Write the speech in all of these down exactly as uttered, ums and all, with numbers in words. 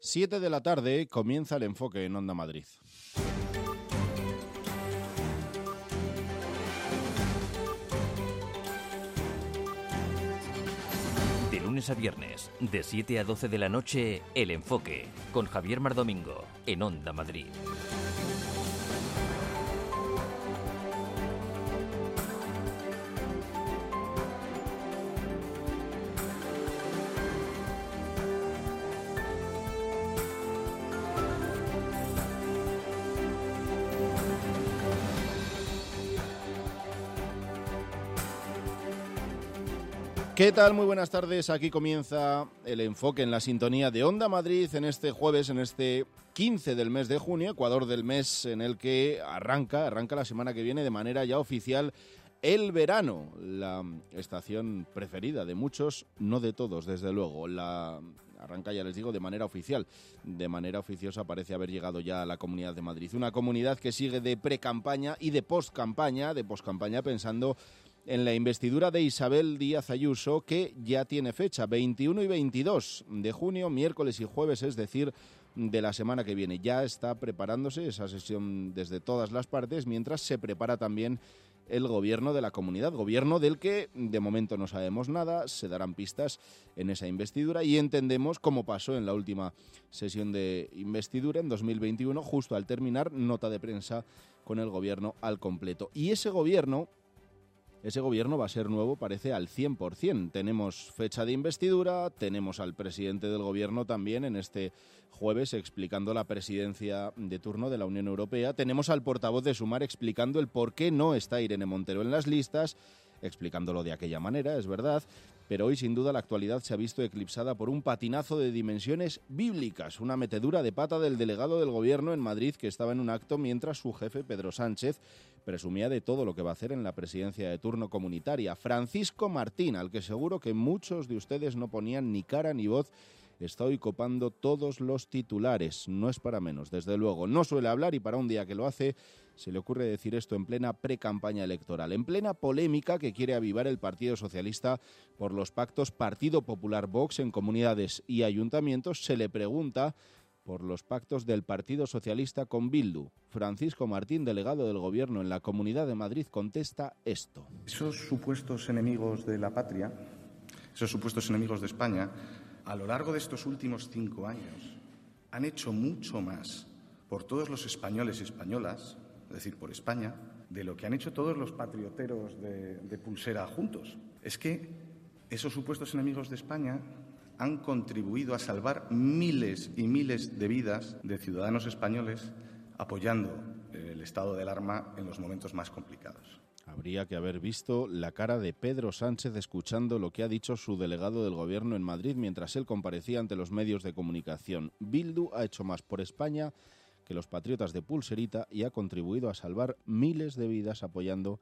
siete de la tarde comienza el enfoque en Onda Madrid. De lunes a viernes, de siete a doce de la noche, El Enfoque, con Javier Mardomingo, en Onda Madrid. ¿Qué tal? Muy buenas tardes. Aquí comienza el enfoque en la sintonía de Onda Madrid en este jueves, en este quince del mes de junio, Ecuador del mes en el que arranca, arranca la semana que viene de manera ya oficial el verano, la estación preferida de muchos, no de todos, desde luego. La arranca, ya les digo, de manera oficial. De manera oficiosa parece haber llegado ya a la Comunidad de Madrid. Una comunidad que sigue de pre-campaña y de post-campaña, de post-campaña pensando en la investidura de Isabel Díaz Ayuso, que ya tiene fecha, veintiuno y veintidós de junio, miércoles y jueves, es decir, de la semana que viene. Ya está preparándose esa sesión desde todas las partes, mientras se prepara también el gobierno de la comunidad, gobierno del que de momento no sabemos nada, se darán pistas en esa investidura y entendemos, como pasó en la última sesión de investidura en dos mil veintiuno, justo al terminar, nota de prensa con el gobierno al completo. Y ese gobierno... Ese gobierno va a ser nuevo, parece, al cien por ciento. Tenemos fecha de investidura, tenemos al presidente del gobierno también en este jueves explicando la presidencia de turno de la Unión Europea. Tenemos al portavoz de Sumar explicando el por qué no está Irene Montero en las listas, explicándolo de aquella manera, es verdad, pero hoy sin duda la actualidad se ha visto eclipsada por un patinazo de dimensiones bíblicas, una metedura de pata del delegado del gobierno en Madrid que estaba en un acto mientras su jefe, Pedro Sánchez, presumía de todo lo que va a hacer en la presidencia de turno comunitaria. Francisco Martín, al que seguro que muchos de ustedes no ponían ni cara ni voz, está hoy copando todos los titulares. No es para menos, desde luego. No suele hablar y para un día que lo hace se le ocurre decir esto en plena pre-campaña electoral, en plena polémica que quiere avivar el Partido Socialista por los pactos Partido Popular-Vox en comunidades y ayuntamientos. Se le pregunta por los pactos del Partido Socialista con Bildu. Francisco Martín, delegado del Gobierno en la Comunidad de Madrid, contesta esto. Esos supuestos enemigos de la patria, esos supuestos enemigos de España, a lo largo de estos últimos cinco años, han hecho mucho más por todos los españoles y españolas, es decir, por España, de lo que han hecho todos los patrioteros de, de pulsera juntos. Es que esos supuestos enemigos de España han contribuido a salvar miles y miles de vidas de ciudadanos españoles apoyando el estado de alarma en los momentos más complicados. Habría que haber visto la cara de Pedro Sánchez escuchando lo que ha dicho su delegado del Gobierno en Madrid mientras él comparecía ante los medios de comunicación. Bildu ha hecho más por España que los patriotas de pulserita y ha contribuido a salvar miles de vidas apoyando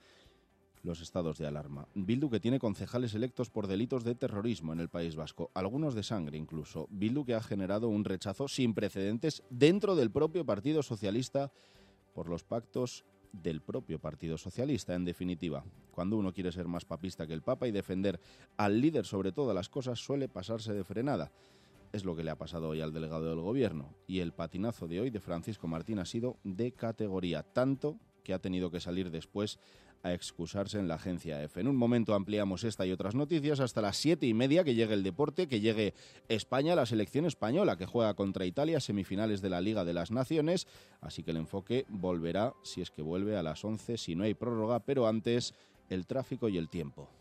los estados de alarma. Bildu, que tiene concejales electos por delitos de terrorismo en el País Vasco, algunos de sangre incluso. Bildu, que ha generado un rechazo sin precedentes dentro del propio Partido Socialista por los pactos del propio Partido Socialista, en definitiva. Cuando uno quiere ser más papista que el Papa y defender al líder sobre todas las cosas, suele pasarse de frenada. Es lo que le ha pasado hoy al delegado del Gobierno. Y el patinazo de hoy de Francisco Martín ha sido de categoría, tanto que ha tenido que salir después a excusarse en la agencia EFE. En un momento ampliamos esta y otras noticias hasta las siete y media, que llegue el deporte, que llegue España, la selección española, que juega contra Italia, semifinales de la Liga de las Naciones, así que el enfoque volverá, si es que vuelve, a las once, si no hay prórroga, pero antes el tráfico y el tiempo.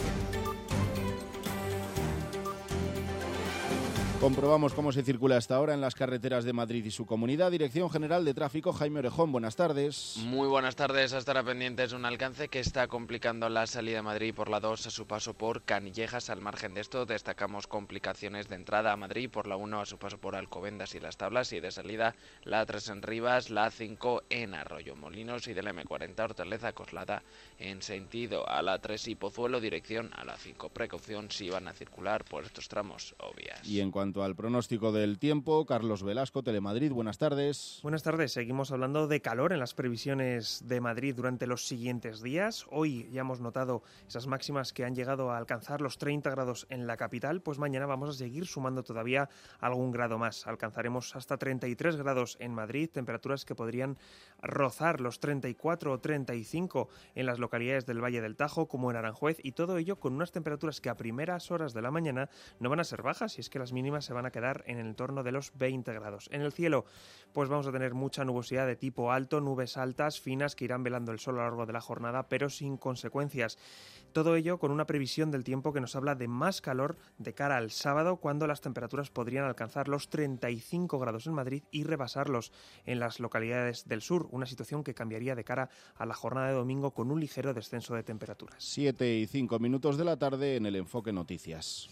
Comprobamos cómo se circula hasta ahora en las carreteras de Madrid y su comunidad. Dirección General de Tráfico, Jaime Orejón, buenas tardes. Muy buenas tardes. A estar pendientes de un alcance que está complicando la salida de Madrid por la dos a su paso por Canillejas. Al margen de esto, destacamos complicaciones de entrada a Madrid por la uno a su paso por Alcobendas y Las Tablas, y de salida la A tres en Rivas, la A cinco en Arroyo Molinos y del eme cuarenta Hortaleza Coslada en sentido a la A tres y Pozuelo, dirección a la A cinco. Precaución si van a circular por estos tramos o vías. Y en cuanto cuanto al pronóstico del tiempo, Carlos Velasco, Telemadrid, buenas tardes. Buenas tardes, seguimos hablando de calor en las previsiones de Madrid durante los siguientes días. Hoy ya hemos notado esas máximas que han llegado a alcanzar los treinta grados en la capital, pues mañana vamos a seguir sumando todavía algún grado más. Alcanzaremos hasta treinta y tres grados en Madrid, temperaturas que podrían rozar los treinta y cuatro o treinta y cinco en las localidades del Valle del Tajo, como en Aranjuez, y todo ello con unas temperaturas que a primeras horas de la mañana no van a ser bajas, y es que las mínimas se van a quedar en el entorno de los veinte grados. En el cielo, pues vamos a tener mucha nubosidad de tipo alto, nubes altas, finas, que irán velando el sol a lo largo de la jornada, pero sin consecuencias. Todo ello con una previsión del tiempo que nos habla de más calor de cara al sábado, cuando las temperaturas podrían alcanzar los treinta y cinco grados en Madrid y rebasarlos en las localidades del sur, una situación que cambiaría de cara a la jornada de domingo con un ligero descenso de temperaturas. Siete y cinco minutos de la tarde en el Enfoque Noticias.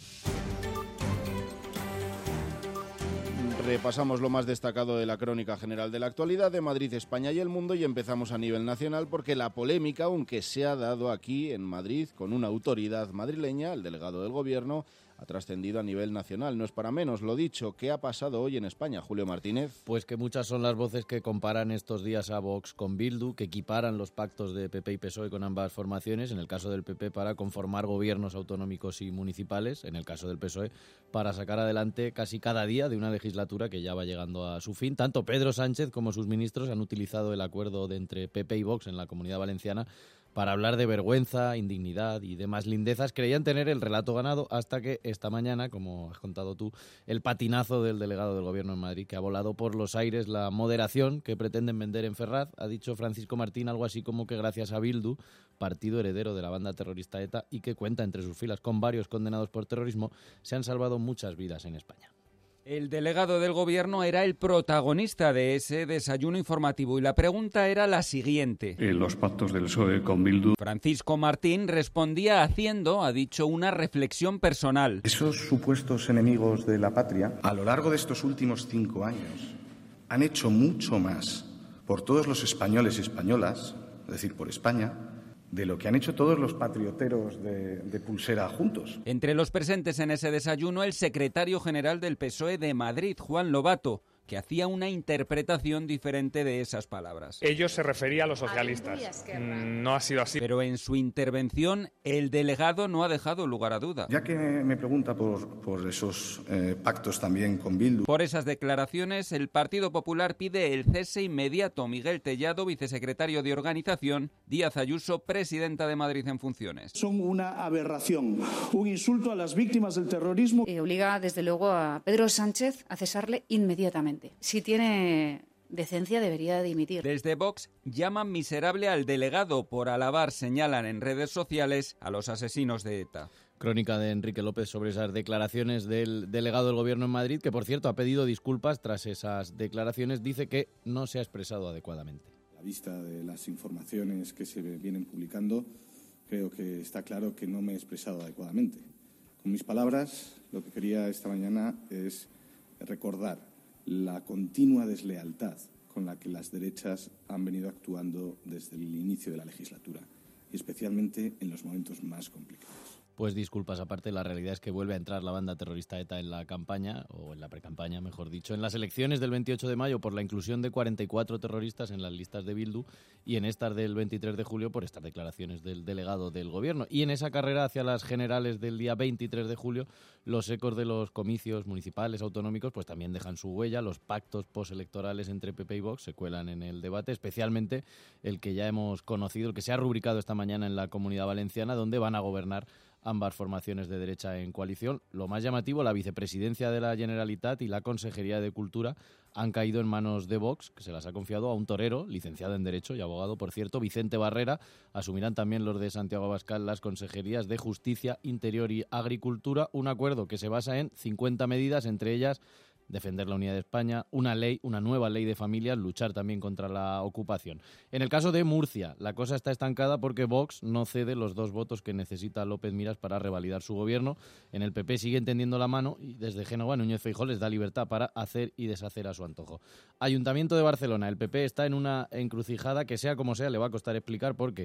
Repasamos lo más destacado de la crónica general de la actualidad de Madrid, España y el mundo, y empezamos a nivel nacional porque la polémica, aunque se ha dado aquí en Madrid con una autoridad madrileña, el delegado del Gobierno, ha trascendido a nivel nacional. No es para menos. Lo dicho, ¿qué ha pasado hoy en España, Julio Martínez? Pues que muchas son las voces que comparan estos días a Vox con Bildu, que equiparan los pactos de P P y P S O E con ambas formaciones, en el caso del P P para conformar gobiernos autonómicos y municipales, en el caso del P S O E para sacar adelante casi cada día de una legislatura que ya va llegando a su fin. Tanto Pedro Sánchez como sus ministros han utilizado el acuerdo de entre P P y Vox en la Comunidad Valenciana para hablar de vergüenza, indignidad y demás lindezas. Creían tener el relato ganado hasta que esta mañana, como has contado tú, el patinazo del delegado del Gobierno en Madrid, que ha volado por los aires la moderación que pretenden vender en Ferraz. Ha dicho Francisco Martín algo así como que gracias a Bildu, partido heredero de la banda terrorista ETA y que cuenta entre sus filas con varios condenados por terrorismo, se han salvado muchas vidas en España. El delegado del Gobierno era el protagonista de ese desayuno informativo y la pregunta era la siguiente. En los pactos del P S O E con Bildu. Francisco Martín respondía haciendo, ha dicho, una reflexión personal. Esos supuestos enemigos de la patria, a lo largo de estos últimos cinco años, han hecho mucho más por todos los españoles y españolas, es decir, por España, de lo que han hecho todos los patrioteros de, de pulsera juntos. Entre los presentes en ese desayuno, el secretario general del P S O E de Madrid, Juan Lobato, que hacía una interpretación diferente de esas palabras. Ellos se refería a los socialistas. No ha sido así. Pero en su intervención, el delegado no ha dejado lugar a duda. Ya que me pregunta por, por esos eh, pactos también con Bildu. Por esas declaraciones, el Partido Popular pide el cese inmediato. Miguel Tellado, vicesecretario de Organización, Díaz Ayuso, presidenta de Madrid en funciones. Son una aberración, un insulto a las víctimas del terrorismo. Eh, obliga, desde luego, a Pedro Sánchez a cesarle inmediatamente. Si tiene decencia, debería dimitir. Desde Vox llaman miserable al delegado por alabar, señalan en redes sociales, a los asesinos de ETA. Crónica de Enrique López sobre esas declaraciones del delegado del Gobierno en Madrid, que por cierto ha pedido disculpas tras esas declaraciones. Dice que no se ha expresado adecuadamente. A la vista de las informaciones que se vienen publicando, creo que está claro que no me he expresado adecuadamente. Con mis palabras, lo que quería esta mañana es recordar la continua deslealtad con la que las derechas han venido actuando desde el inicio de la legislatura, y especialmente en los momentos más complicados. Pues disculpas aparte, la realidad es que vuelve a entrar la banda terrorista ETA en la campaña, o en la precampaña, mejor dicho, en las elecciones del veintiocho de mayo por la inclusión de cuarenta y cuatro terroristas en las listas de Bildu y en estas del veintitrés de julio por estas declaraciones del delegado del Gobierno. Y en esa carrera hacia las generales del día veintitrés de julio, los ecos de los comicios municipales, autonómicos, pues también dejan su huella. Los pactos postelectorales entre P P y Vox se cuelan en el debate, especialmente el que ya hemos conocido, el que se ha rubricado esta mañana en la Comunidad Valenciana, donde van a gobernar ambas formaciones de derecha en coalición. Lo más llamativo, la vicepresidencia de la Generalitat y la Consejería de Cultura han caído en manos de Vox, que se las ha confiado a un torero, licenciado en Derecho y abogado, por cierto, Vicente Barrera. Asumirán también los de Santiago Abascal las consejerías de Justicia, Interior y Agricultura. Un acuerdo que se basa en cincuenta medidas, entre ellas defender la unidad de España, una ley, una nueva ley de familias, luchar también contra la ocupación. En el caso de Murcia, la cosa está estancada porque Vox no cede los dos votos que necesita López Miras para revalidar su gobierno. En el P P siguen tendiendo la mano y desde Génova Núñez Feijóo les da libertad para hacer y deshacer a su antojo. Ayuntamiento de Barcelona, el P P está en una encrucijada que sea como sea le va a costar explicar porque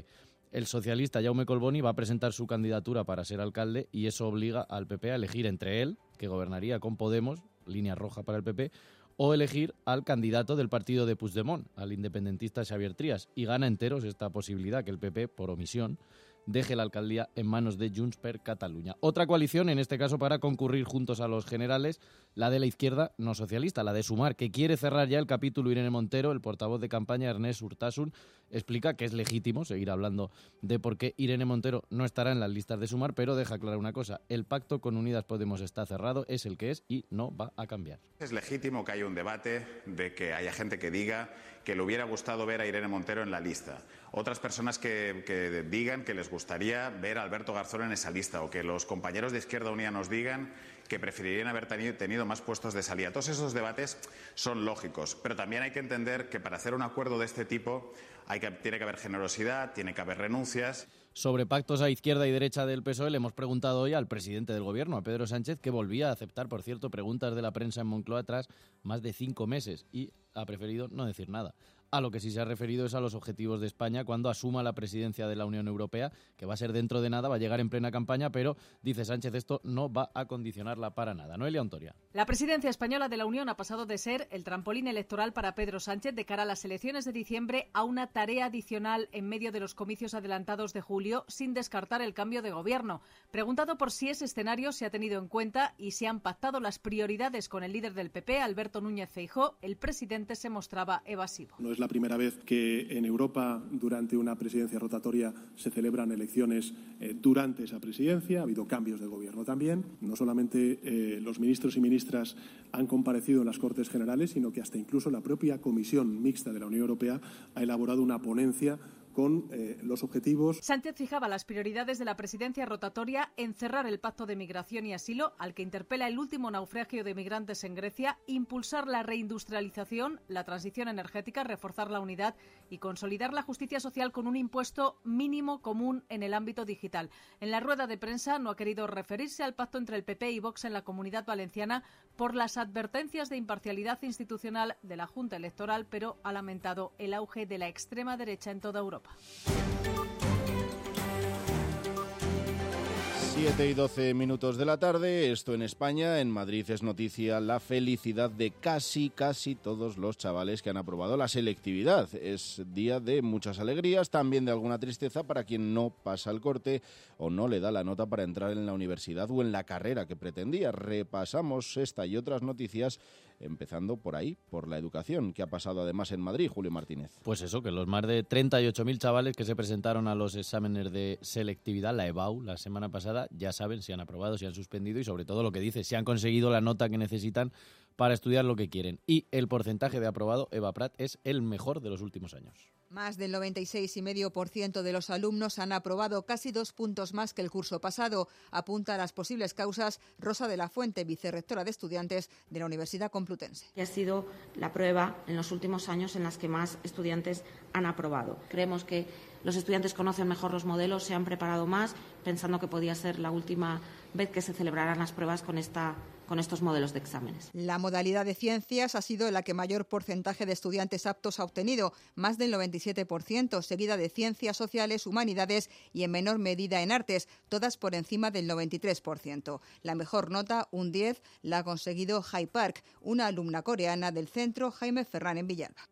El socialista Jaume Colboni va a presentar su candidatura para ser alcalde y eso obliga al P P a elegir entre él, que gobernaría con Podemos, línea roja para el P P, o elegir al candidato del partido de Puigdemont, al independentista Xavier Trias, y gana enteros esta posibilidad que el P P, por omisión, deje la alcaldía en manos de Junts per Catalunya. Otra coalición, en este caso para concurrir juntos a los generales, la de la izquierda no socialista, la de Sumar, que quiere cerrar ya el capítulo. Irene Montero, el portavoz de campaña Ernest Urtasun, explica que es legítimo seguir hablando de por qué Irene Montero no estará en las listas de Sumar, pero deja clara una cosa: el pacto con Unidas Podemos está cerrado, es el que es y no va a cambiar. Es legítimo que haya un debate, de que haya gente que diga que le hubiera gustado ver a Irene Montero en la lista. Otras personas que, que digan que les gustaría ver a Alberto Garzón en esa lista, o que los compañeros de Izquierda Unida nos digan que preferirían haber tenido, tenido más puestos de salida. Todos esos debates son lógicos, pero también hay que entender que para hacer un acuerdo de este tipo hay que, tiene que haber generosidad, tiene que haber renuncias. Sobre pactos a izquierda y derecha del P S O E le hemos preguntado hoy al presidente del Gobierno, a Pedro Sánchez, que volvía a aceptar, por cierto, preguntas de la prensa en Moncloa tras más de cinco meses y ha preferido no decir nada. A lo que sí se ha referido es a los objetivos de España cuando asuma la presidencia de la Unión Europea, que va a ser dentro de nada, va a llegar en plena campaña, pero, dice Sánchez, esto no va a condicionarla para nada. Noelia Ontoria. La presidencia española de la Unión ha pasado de ser el trampolín electoral para Pedro Sánchez de cara a las elecciones de diciembre a una tarea adicional en medio de los comicios adelantados de julio, sin descartar el cambio de gobierno. Preguntado por si ese escenario se ha tenido en cuenta y se han pactado las prioridades con el líder del P P, Alberto Núñez Feijóo, el presidente se mostraba evasivo. No es la primera vez que en Europa, durante una presidencia rotatoria, se celebran elecciones eh, durante esa presidencia. Ha habido cambios de gobierno también. No solamente eh, los ministros y ministras han comparecido en las Cortes Generales, sino que hasta incluso la propia Comisión Mixta de la Unión Europea ha elaborado una ponencia con eh, los objetivos. Sánchez fijaba las prioridades de la presidencia rotatoria en cerrar el pacto de migración y asilo, al que interpela el último naufragio de migrantes en Grecia, impulsar la reindustrialización, la transición energética, reforzar la unidad y consolidar la justicia social con un impuesto mínimo común en el ámbito digital. En la rueda de prensa no ha querido referirse al pacto entre el P P y Vox en la Comunidad Valenciana por las advertencias de imparcialidad institucional de la Junta Electoral, pero ha lamentado el auge de la extrema derecha en toda Europa. siete y doce minutos de la tarde, esto en España. En Madrid es noticia la felicidad de casi, casi todos los chavales que han aprobado la selectividad. Es día de muchas alegrías, también de alguna tristeza para quien no pasa el corte o no le da la nota para entrar en la universidad o en la carrera que pretendía. Repasamos esta y otras noticias, empezando por ahí, por la educación, que ha pasado además en Madrid, Julio Martínez. Pues eso, que los más de treinta y ocho mil chavales que se presentaron a los exámenes de selectividad, la EBAU, la semana pasada, ya saben si han aprobado, si han suspendido y sobre todo lo que dice, si han conseguido la nota que necesitan para estudiar lo que quieren. Y el porcentaje de aprobado, Eva Prat, es el mejor de los últimos años. Más del noventa y seis coma cinco por ciento de los alumnos han aprobado, casi dos puntos más que el curso pasado. Apunta a las posibles causas Rosa de la Fuente, vicerrectora de estudiantes de la Universidad Complutense. Ha sido la prueba en los últimos años en las que más estudiantes han aprobado. Creemos que los estudiantes conocen mejor los modelos, se han preparado más, pensando que podía ser la última vez que se celebraran las pruebas con esta con estos modelos de exámenes. La modalidad de ciencias ha sido la que mayor porcentaje de estudiantes aptos ha obtenido, más del noventa y siete por ciento, seguida de ciencias sociales, humanidades y en menor medida en artes, todas por encima del noventa y tres por ciento. La mejor nota, un diez, la ha conseguido Hai Park, una alumna coreana del centro Jaime Ferrán en Villalba.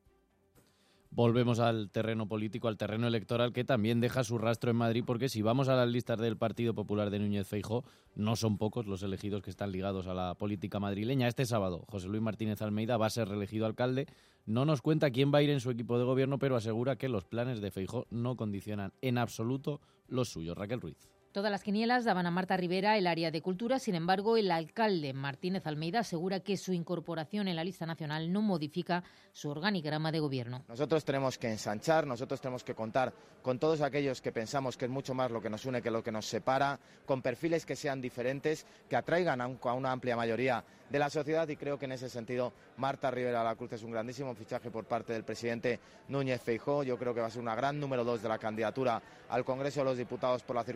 Volvemos al terreno político, al terreno electoral, que también deja su rastro en Madrid, porque si vamos a las listas del Partido Popular de Núñez Feijóo, no son pocos los elegidos que están ligados a la política madrileña. Este sábado, José Luis Martínez Almeida va a ser reelegido alcalde. No nos cuenta quién va a ir en su equipo de gobierno, pero asegura que los planes de Feijóo no condicionan en absoluto los suyos. Raquel Ruiz. Todas las quinielas daban a Marta Rivera el área de cultura, sin embargo, el alcalde Martínez Almeida asegura que su incorporación en la lista nacional no modifica su organigrama de gobierno. Nosotros tenemos que ensanchar, nosotros tenemos que contar con todos aquellos que pensamos que es mucho más lo que nos une que lo que nos separa, con perfiles que sean diferentes, que atraigan a, un, a una amplia mayoría de la sociedad, y creo que en ese sentido Marta Rivera Lacruz es un grandísimo fichaje por parte del presidente Núñez Feijóo. Yo creo que va a ser una gran número dos de la candidatura al Congreso de los Diputados por la circunscripción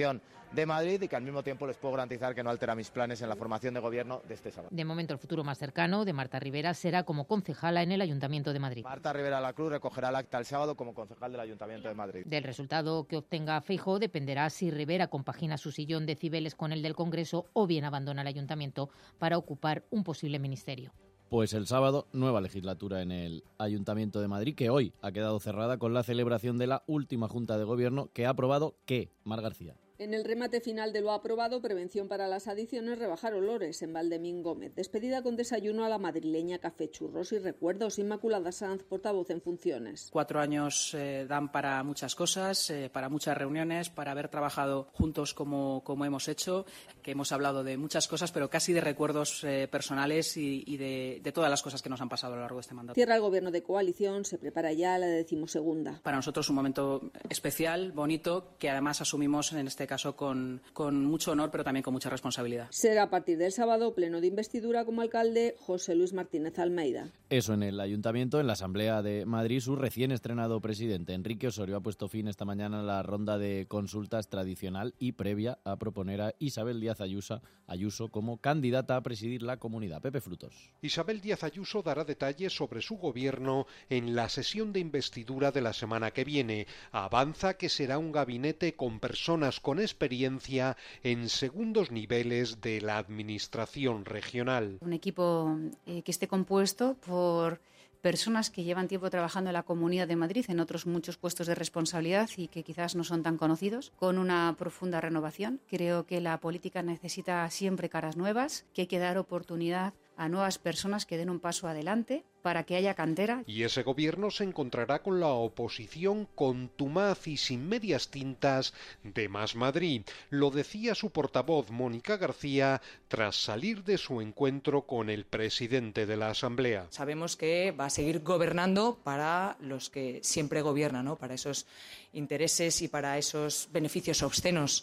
Administración de Madrid y que al mismo tiempo les puedo garantizar que no altera mis planes en la formación de gobierno de este sábado. De momento, el futuro más cercano de Marta Rivera será como concejala en el Ayuntamiento de Madrid. Marta Rivera Lacruz recogerá el acta el sábado como concejal del Ayuntamiento de Madrid. Del resultado que obtenga Feijóo dependerá si Rivera compagina su sillón de Cibeles con el del Congreso o bien abandona el Ayuntamiento para ocupar un posible ministerio. Pues el sábado, nueva legislatura en el Ayuntamiento de Madrid, que hoy ha quedado cerrada con la celebración de la última Junta de Gobierno, que ha aprobado ¿qué, Mar García? En el remate final de lo aprobado, prevención para las adicciones, rebajar olores en Valdemín Gómez. Despedida con desayuno a la madrileña, café, churros y recuerdos. Inmaculada Sanz, portavoz en funciones. Cuatro años eh, dan para muchas cosas, eh, para muchas reuniones, para haber trabajado juntos como, como hemos hecho, que hemos hablado de muchas cosas, pero casi de recuerdos eh, personales y, y de, de todas las cosas que nos han pasado a lo largo de este mandato. Cierra el gobierno de coalición, se prepara ya la decimosegunda. Para nosotros un momento especial, bonito, que además asumimos en este caso con, con mucho honor, pero también con mucha responsabilidad. Será a partir del sábado pleno de investidura como alcalde José Luis Martínez Almeida. Eso en el Ayuntamiento. En la Asamblea de Madrid, su recién estrenado presidente, Enrique Osorio, ha puesto fin esta mañana a la ronda de consultas tradicional y previa a proponer a Isabel Díaz Ayuso, Ayuso como candidata a presidir la comunidad. Pepe Frutos. Isabel Díaz Ayuso dará detalles sobre su gobierno en la sesión de investidura de la semana que viene. Avanza que será un gabinete con personas con experiencia en segundos niveles de la administración regional. Un equipo eh, que esté compuesto por personas que llevan tiempo trabajando en la Comunidad de Madrid, en otros muchos puestos de responsabilidad y que quizás no son tan conocidos, con una profunda renovación. Creo que la política necesita siempre caras nuevas, que hay que dar oportunidad a nuevas personas que den un paso adelante para que haya cantera. Y ese gobierno se encontrará con la oposición contumaz y sin medias tintas de Más Madrid. Lo decía su portavoz, Mónica García, tras salir de su encuentro con el presidente de la Asamblea. Sabemos que va a seguir gobernando para los que siempre gobiernan, ¿no? Para esos intereses y para esos beneficios obscenos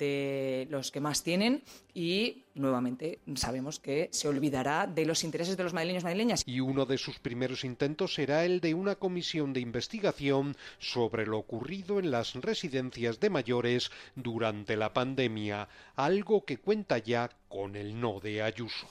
de los que más tienen, y nuevamente sabemos que se olvidará de los intereses de los madrileños y madrileñas. Y uno de sus primeros intentos será el de una comisión de investigación sobre lo ocurrido en las residencias de mayores durante la pandemia, algo que cuenta ya con el no de Ayuso.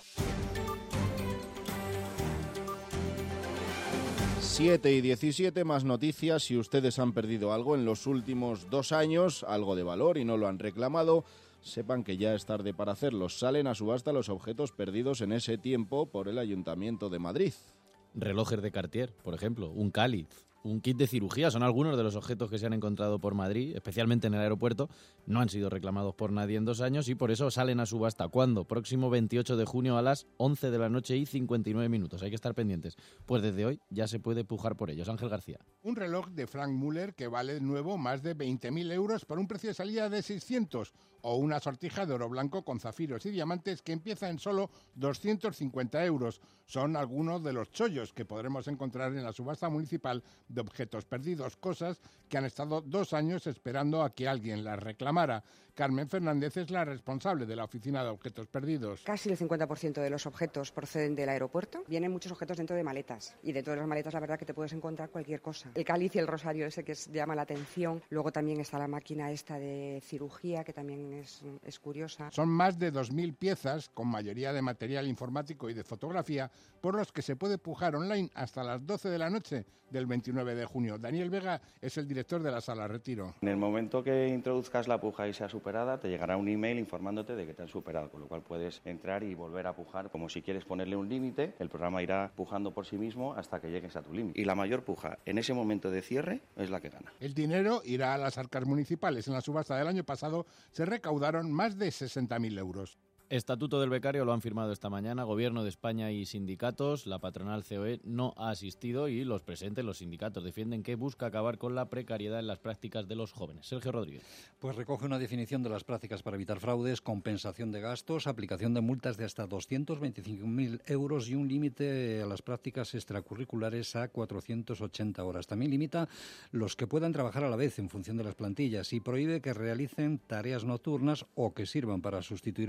siete y diecisiete, más noticias. Si ustedes han perdido algo en los últimos dos años, algo de valor, y no lo han reclamado, sepan que ya es tarde para hacerlo. Salen a subasta los objetos perdidos en ese tiempo por el Ayuntamiento de Madrid. Relojes de Cartier, por ejemplo, un cáliz, un kit de cirugía, son algunos de los objetos que se han encontrado por Madrid, especialmente en el aeropuerto. No han sido reclamados por nadie en dos años y por eso salen a subasta. ¿Cuándo? Próximo veintiocho de junio a las once de la noche y cincuenta y nueve minutos. Hay que estar pendientes. Pues desde hoy ya se puede pujar por ellos. Ángel García. Un reloj de Frank Muller que vale de nuevo más de veinte mil euros por un precio de salida de seiscientos, o una sortija de oro blanco con zafiros y diamantes que empieza en solo doscientos cincuenta euros. Son algunos de los chollos que podremos encontrar en la subasta municipal de objetos perdidos, cosas que han estado dos años esperando a que alguien las reclamara. Carmen Fernández es la responsable de la Oficina de Objetos Perdidos. Casi el cincuenta por ciento de los objetos proceden del aeropuerto. Vienen muchos objetos dentro de maletas, y dentro de las maletas la verdad que te puedes encontrar cualquier cosa. El cáliz y el rosario ese que es, llama la atención. Luego también está la máquina esta de cirugía, que también es, es curiosa. Son más de dos mil piezas, con mayoría de material informático y de fotografía, por los que se puede pujar online hasta las doce de la noche del veintinueve de junio. Daniel Vega es el director de la Sala Retiro. En el momento que introduzcas la puja y sea superada, te llegará un email informándote de que te han superado, con lo cual puedes entrar y volver a pujar. Como si quieres ponerle un límite, el programa irá pujando por sí mismo hasta que llegues a tu límite. Y la mayor puja en ese momento de cierre es la que gana. El dinero irá a las arcas municipales. En la subasta del año pasado se recaudaron más de sesenta mil euros. Estatuto del becario lo han firmado esta mañana Gobierno de España y sindicatos. La patronal C O E no ha asistido y los presentes, los sindicatos, defienden que busca acabar con la precariedad en las prácticas de los jóvenes. Sergio Rodríguez. Pues recoge una definición de las prácticas para evitar fraudes, compensación de gastos, aplicación de multas de hasta doscientos veinticinco mil euros y un límite a las prácticas extracurriculares a cuatrocientas ochenta horas. También limita los que puedan trabajar a la vez en función de las plantillas y prohíbe que realicen tareas nocturnas o que sirvan para sustituir puestos de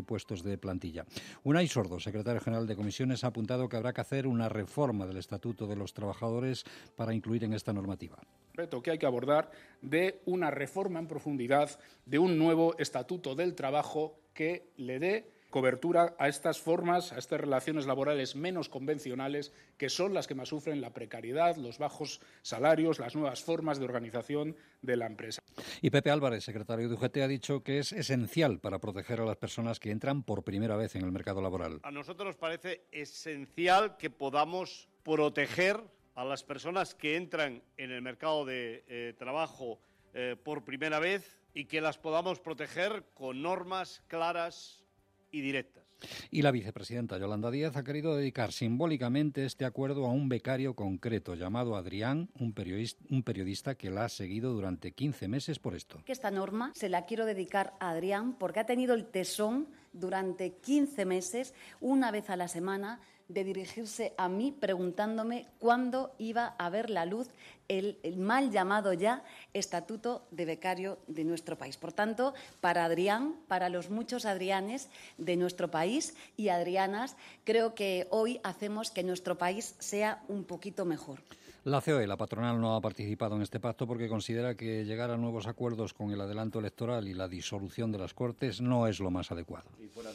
de plantilla. Unai Sordo, secretario general de Comisiones, ha apuntado que habrá que hacer una reforma del Estatuto de los Trabajadores para incluir en esta normativa. Reto que hay que abordar de una reforma en profundidad de un nuevo Estatuto del Trabajo que le dé cobertura a estas formas, a estas relaciones laborales menos convencionales, que son las que más sufren la precariedad, los bajos salarios, las nuevas formas de organización de la empresa. Y Pepe Álvarez, secretario de U G T, ha dicho que es esencial para proteger a las personas que entran por primera vez en el mercado laboral. A nosotros nos parece esencial que podamos proteger a las personas que entran en el mercado de eh, trabajo eh, por primera vez y que las podamos proteger con normas claras y directas. Y la vicepresidenta Yolanda Díaz ha querido dedicar simbólicamente este acuerdo a un becario concreto llamado Adrián, un periodista, un periodista que la ha seguido durante quince meses por esto. Esta norma se la quiero dedicar a Adrián porque ha tenido el tesón durante quince meses, una vez a la semana, de dirigirse a mí preguntándome cuándo iba a ver la luz el, el mal llamado ya Estatuto de Becario de nuestro país. Por tanto, para Adrián, para los muchos Adrianes de nuestro país y Adrianas, creo que hoy hacemos que nuestro país sea un poquito mejor. La C O E, la patronal, no ha participado en este pacto porque considera que llegar a nuevos acuerdos con el adelanto electoral y la disolución de las Cortes no es lo más adecuado. Y fuera de...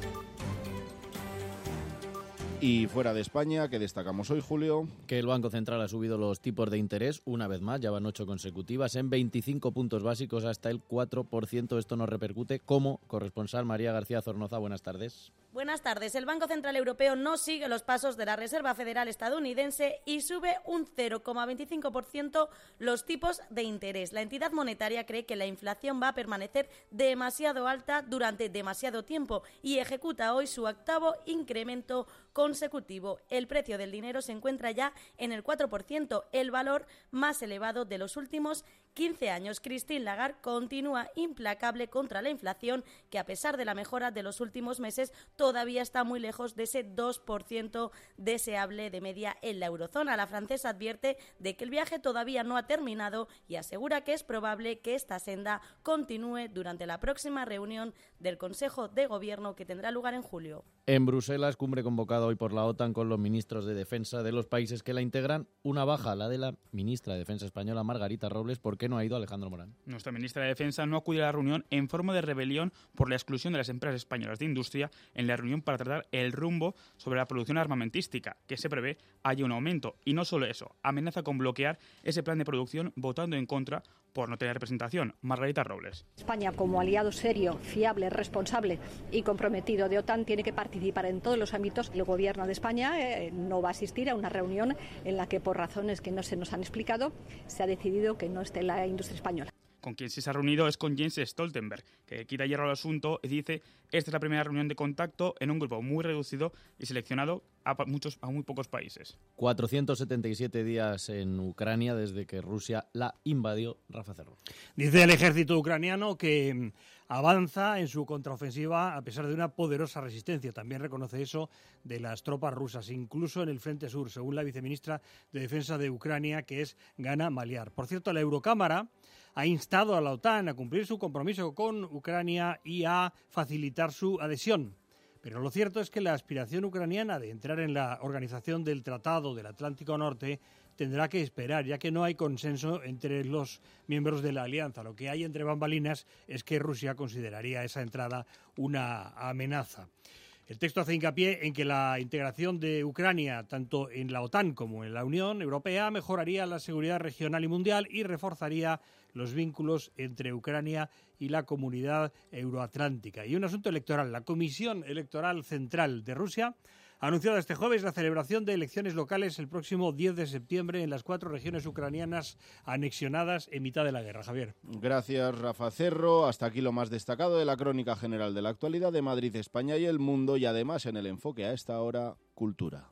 Y fuera de España, ¿qué destacamos hoy, Julio? Que el Banco Central ha subido los tipos de interés una vez más, ya van ocho consecutivas, en veinticinco puntos básicos hasta el cuatro por ciento. Esto nos repercute como corresponsal María García Zornoza. Buenas tardes. Buenas tardes. El Banco Central Europeo no sigue los pasos de la Reserva Federal estadounidense y sube un cero coma veinticinco por ciento los tipos de interés. La entidad monetaria cree que la inflación va a permanecer demasiado alta durante demasiado tiempo y ejecuta hoy su octavo incremento consecutivo. El precio del dinero se encuentra ya en el cuatro por ciento, el valor más elevado de los últimos quince años. Christine Lagarde continúa implacable contra la inflación, que a pesar de la mejora de los últimos meses todavía está muy lejos de ese dos por ciento deseable de media en la eurozona. La francesa advierte de que el viaje todavía no ha terminado y asegura que es probable que esta senda continúe durante la próxima reunión del Consejo de Gobierno que tendrá lugar en julio. En Bruselas, cumbre convocada hoy por la OTAN con los ministros de Defensa de los países que la integran. Una baja, la de la ministra de Defensa española, Margarita Robles. ¿Por qué no ha ido Alejandro Morán? Nuestra ministra de Defensa no acudió a la reunión en forma de rebelión por la exclusión de las empresas españolas de industria en la reunión para tratar el rumbo sobre la producción armamentística, que se prevé haya un aumento. Y no solo eso, amenaza con bloquear ese plan de producción votando en contra por no tener representación. Margarita Robles. España, como aliado serio, fiable, responsable y comprometido de OTAN, tiene que participar en todos los ámbitos. El Gobierno de España eh, no va a asistir a una reunión en la que, por razones que no se nos han explicado, se ha decidido que no esté la industria española. Con quien sí se ha reunido es con Jens Stoltenberg, que quita hierro al asunto y dice: esta es la primera reunión de contacto en un grupo muy reducido y seleccionado a, muchos, a muy pocos países. cuatrocientos setenta y siete días en Ucrania desde que Rusia la invadió. Rafa Cerro. Dice el ejército ucraniano que avanza en su contraofensiva a pesar de una poderosa resistencia. También reconoce eso de las tropas rusas, incluso en el frente sur, según la viceministra de Defensa de Ucrania, que es Gana Maliar. Por cierto, la Eurocámara ha instado a la OTAN a cumplir su compromiso con Ucrania y a facilitar su adhesión. Pero lo cierto es que la aspiración ucraniana de entrar en la organización del Tratado del Atlántico Norte tendrá que esperar, ya que no hay consenso entre los miembros de la alianza. Lo que hay entre bambalinas es que Rusia consideraría esa entrada una amenaza. El texto hace hincapié en que la integración de Ucrania, tanto en la OTAN como en la Unión Europea, mejoraría la seguridad regional y mundial y reforzaría los vínculos entre Ucrania y la comunidad euroatlántica. Y un asunto electoral. La Comisión Electoral Central de Rusia ha anunciado este jueves la celebración de elecciones locales el próximo diez de septiembre en las cuatro regiones ucranianas anexionadas en mitad de la guerra. Javier. Gracias, Rafa Cerro. Hasta aquí lo más destacado de la crónica general de la actualidad de Madrid, España y el mundo, y además en el enfoque a esta hora, cultura.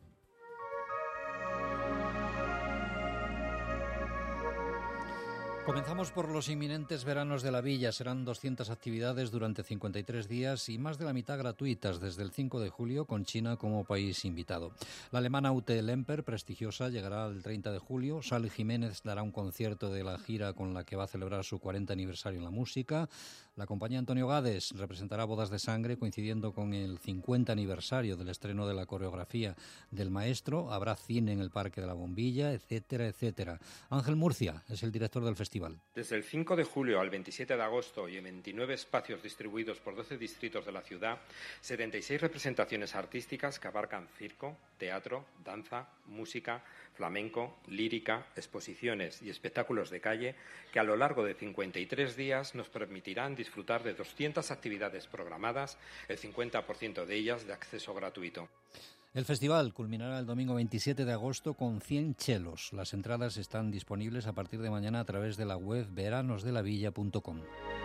Comenzamos por los inminentes veranos de la Villa. Serán doscientas actividades durante cincuenta y tres días y más de la mitad gratuitas desde el cinco de julio, con China como país invitado. La alemana Ute Lemper, prestigiosa, llegará el treinta de julio. Sally Jiménez dará un concierto de la gira con la que va a celebrar su cuarenta aniversario en la música. La compañía Antonio Gades representará Bodas de Sangre, coincidiendo con el cincuenta aniversario del estreno de la coreografía del maestro. Habrá cine en el Parque de la Bombilla, etcétera, etcétera. Ángel Murcia es el director del festival. Desde el cinco de julio al veintisiete de agosto y en veintinueve espacios distribuidos por doce distritos de la ciudad, setenta y seis representaciones artísticas que abarcan circo, teatro, danza, música, flamenco, lírica, exposiciones y espectáculos de calle que a lo largo de cincuenta y tres días nos permitirán disfrutar de doscientas actividades programadas, el cincuenta por ciento de ellas de acceso gratuito. El festival culminará el domingo veintisiete de agosto con cien chelos. Las entradas están disponibles a partir de mañana a través de la web veranos de la villa punto com.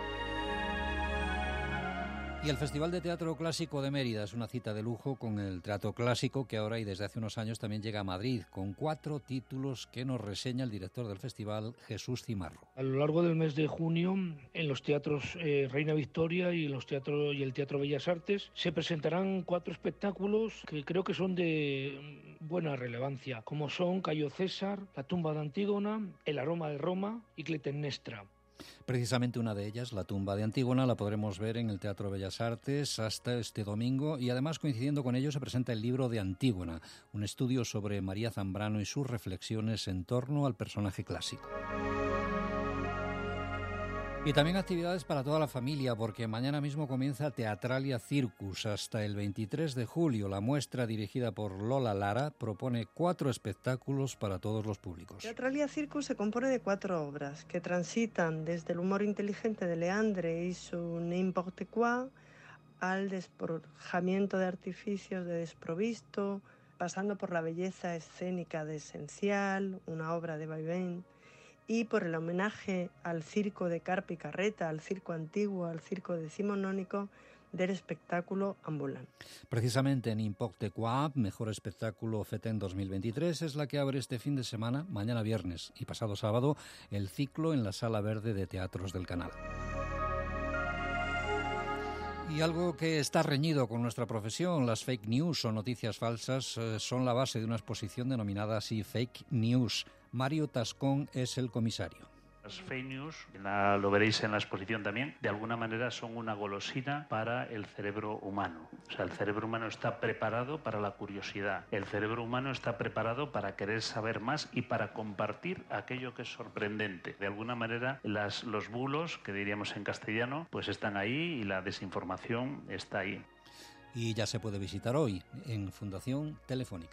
Y el Festival de Teatro Clásico de Mérida es una cita de lujo con el teatro clásico que ahora y desde hace unos años también llega a Madrid, con cuatro títulos que nos reseña el director del festival, Jesús Cimarro. A lo largo del mes de junio, en los teatros eh, Reina Victoria y, los teatros, y el Teatro Bellas Artes, se presentarán cuatro espectáculos que creo que son de buena relevancia, como son Cayo César, La tumba de Antígona, El aroma de Roma y Clitemnestra. Precisamente una de ellas, La tumba de Antígona, la podremos ver en el Teatro Bellas Artes hasta este domingo y además coincidiendo con ello se presenta el libro de Antígona, un estudio sobre María Zambrano y sus reflexiones en torno al personaje clásico. Y también actividades para toda la familia, porque mañana mismo comienza Teatralia Circus hasta el veintitrés de julio. La muestra, dirigida por Lola Lara, propone cuatro espectáculos para todos los públicos. Teatralia Circus se compone de cuatro obras que transitan desde el humor inteligente de Leandre y su N'importe quoi al despojamiento de artificios de Desprovisto, pasando por la belleza escénica de Esencial, una obra de Vaivén, y por el homenaje al circo de Carpi Carreta, al circo antiguo, al circo decimonónico del espectáculo ambulant. Precisamente en N'importe quoi, mejor espectáculo FETEN dos mil veintitrés, es la que abre este fin de semana, mañana viernes y pasado sábado, el ciclo en la Sala Verde de Teatros del Canal. Y algo que está reñido con nuestra profesión, las fake news o noticias falsas eh, son la base de una exposición denominada así Fake News. Mario Tascón es el comisario. Las fake news, la, lo veréis en la exposición también, de alguna manera son una golosina para el cerebro humano. O sea, el cerebro humano está preparado para la curiosidad. El cerebro humano está preparado para querer saber más y para compartir aquello que es sorprendente. De alguna manera, las, los bulos, que diríamos en castellano, pues están ahí y la desinformación está ahí. Y ya se puede visitar hoy en Fundación Telefónica.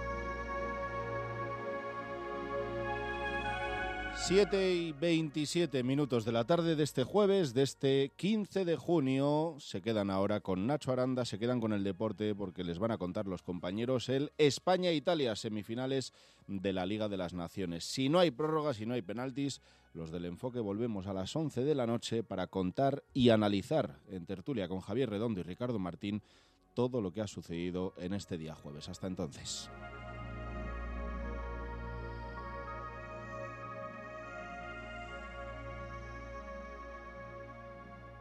siete y veintisiete minutos de la tarde de este jueves, de este quince de junio. Se quedan ahora con Nacho Aranda, se quedan con el deporte porque les van a contar los compañeros el España-Italia, semifinales de la Liga de las Naciones. Si no hay prórroga, si no hay penaltis, los del Enfoque volvemos a las once de la noche para contar y analizar en tertulia con Javier Redondo y Ricardo Martín todo lo que ha sucedido en este día jueves. Hasta entonces.